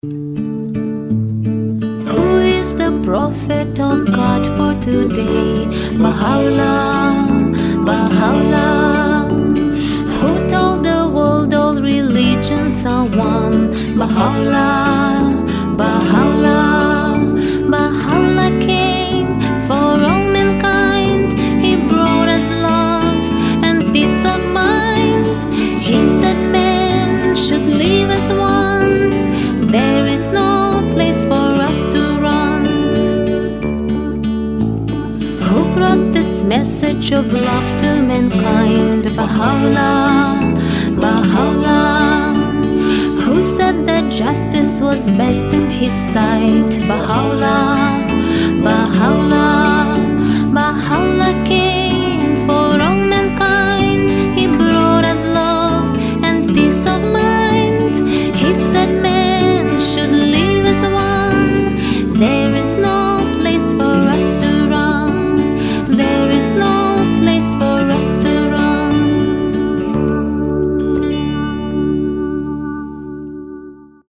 Who is the prophet of God for today? Baha'u'llah, Baha'u'llah. Who told the world all religions are one? Baha'u'llah, Baha'u'llah. Baha'u'llah came for all mankind. He brought us love and peace of mind. He said men should live as one. There is no place for us to run. Who brought this message of love to mankind? Baha'u'llah, Baha'u'llah. Who said that justice was best in his sight? Baha'u'llah, Baha'u'llah. Baha'u'llah came for all mankind. He brought us love and peace of mind. He said men should live as one. There